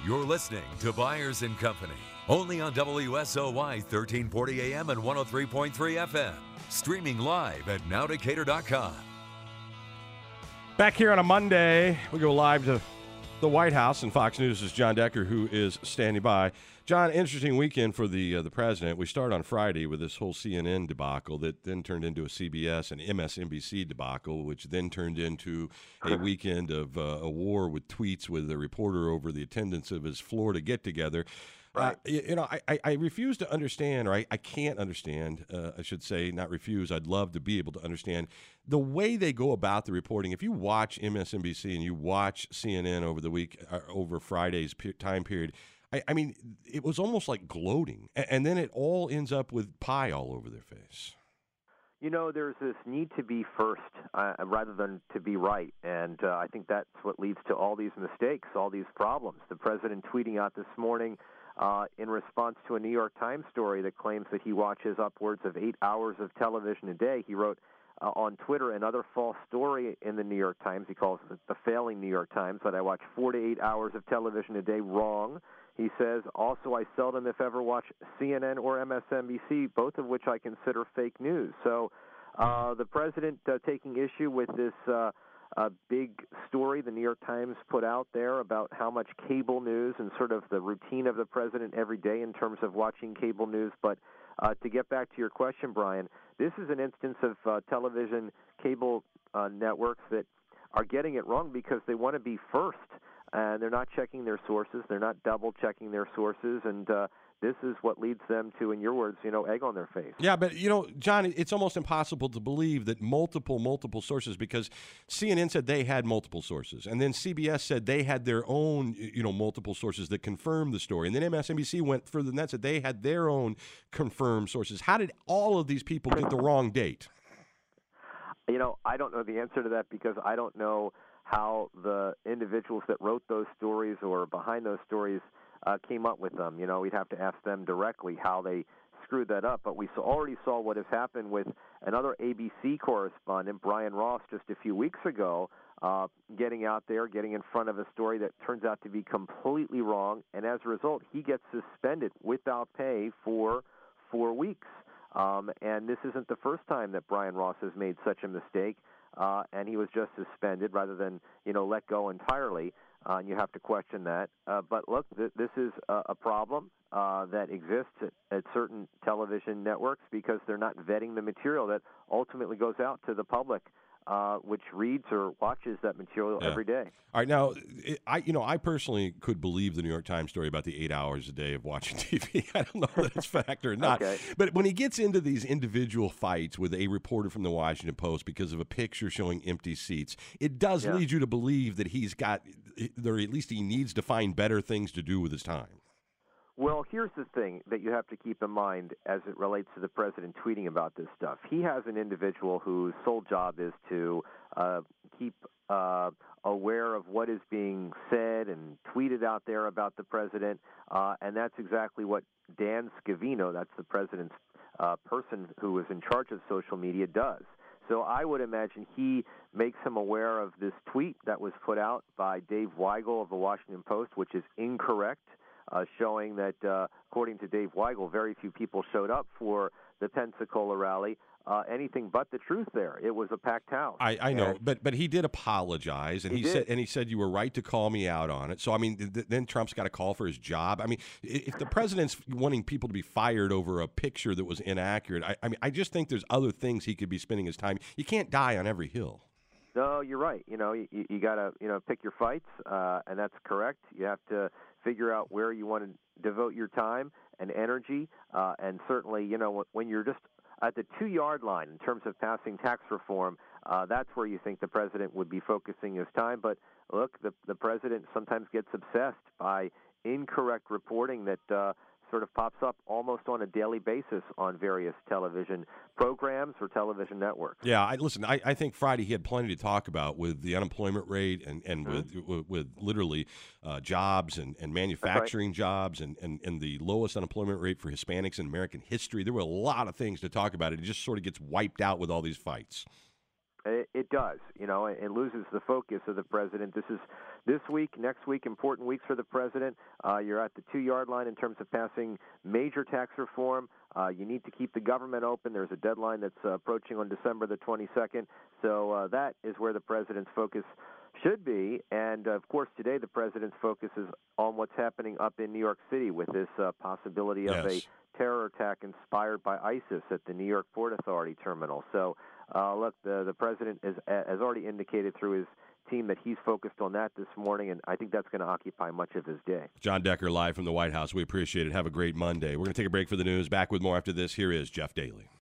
You're listening to Byers and Company, only on WSOY 1340 AM and 103.3 FM. Streaming live at nowdecatur.com. Back here on a Monday, we go live to the White House, and Fox News' John Decker, who is standing by. John, interesting weekend for the president. We start on Friday with this whole CNN debacle that then turned into a CBS and MSNBC debacle, which then turned into a weekend of a war with tweets with a reporter over the attendance of his Florida get-together. Right. I refuse to understand, or I can't understand, I should say, not refuse. I'd love to be able to understand the way they go about the reporting. If you watch MSNBC and you watch CNN over the week, over Friday's time period, I mean, it was almost like gloating. And then it all ends up with pie all over their face. You know, there's this need to be first rather than to be right. And I think that's what leads to all these mistakes, all these problems. The president tweeting out this morning in response to a New York Times story that claims that he watches upwards of 8 hours of television a day. He wrote on Twitter another false story in the New York Times. He calls it the failing New York Times, that I watch 4 to 8 hours of television a day. Wrong. He says, also, I seldom, if ever, watch CNN or MSNBC, both of which I consider fake news. So the president taking issue with this big story the New York Times put out there about how much cable news and sort of the routine of the president every day in terms of watching cable news. But to get back to your question, Brian, this is an instance of television cable networks that are getting it wrong because they want to be first. And they're not checking their sources. They're not double-checking their sources. And this is what leads them to, in your words, egg on their face. Yeah, but, John, it's almost impossible to believe that multiple sources, because CNN said they had multiple sources. And then CBS said they had their own, multiple sources that confirmed the story. And then MSNBC went further than that, said they had their own confirmed sources. How did all of these people get the wrong date? I don't know the answer to that because I don't know how the individuals that wrote those stories or behind those stories came up with them. We'd have to ask them directly how they screwed that up. But we already saw what has happened with another ABC correspondent, Brian Ross, just a few weeks ago, getting out there, getting in front of a story that turns out to be completely wrong. And as a result, he gets suspended without pay for 4 weeks. And this isn't the first time that Brian Ross has made such a mistake. And he was just suspended rather than, let go entirely. And you have to question that. But look, this is a problem that exists at certain television networks because they're not vetting the material that ultimately goes out to the public, which reads or watches that material every day. All right, now, I personally could believe the New York Times story about the 8 hours a day of watching TV. I don't know that it's fact or not. Okay. But when he gets into these individual fights with a reporter from the Washington Post because of a picture showing empty seats, it does lead you to believe that he's got, or at least he needs to find better things to do with his time. Well, here's the thing that you have to keep in mind as it relates to the president tweeting about this stuff. He has an individual whose sole job is to keep aware of what is being said and tweeted out there about the president, and that's exactly what Dan Scavino, that's the president's person who is in charge of social media, does. So I would imagine he makes him aware of this tweet that was put out by Dave Weigel of the Washington Post, which is incorrect. Showing that, according to Dave Weigel, very few people showed up for the Pensacola rally. Anything but the truth there. It was a packed house. I know, but he did apologize, and he said you were right to call me out on it. So I mean, then Trump's got to call for his job. I mean, if the president's wanting people to be fired over a picture that was inaccurate, I just think there's other things he could be spending his time. You can't die on every hill. No, you're right. You got to pick your fights, and that's correct. You have to figure out where you want to devote your time and energy, and certainly, when you're just at the 2-yard line in terms of passing tax reform, that's where you think the president would be focusing his time. But look, the president sometimes gets obsessed by incorrect reporting that sort of pops up almost on a daily basis on various television programs or television networks. Yeah, I think Friday he had plenty to talk about with the unemployment rate and with literally jobs and manufacturing jobs and the lowest unemployment rate for Hispanics in American history. There were a lot of things to talk about. It just sort of gets wiped out with all these fights. It does. It loses the focus of the president. This week, next week, important weeks for the president. You're at the 2-yard line in terms of passing major tax reform. You need to keep the government open. There's a deadline that's approaching on December the 22nd. So that is where the president's focus should be. And, of course, today the president's focus is on what's happening up in New York City with this possibility of a terror attack inspired by ISIS at the New York Port Authority terminal. So, look, the president has already indicated through his team that he's focused on that this morning, and I think that's going to occupy much of his day. John Decker live from the White House. We appreciate it. Have a great Monday. We're going to take a break for the news. Back with more after this. Here is Jeff Daly.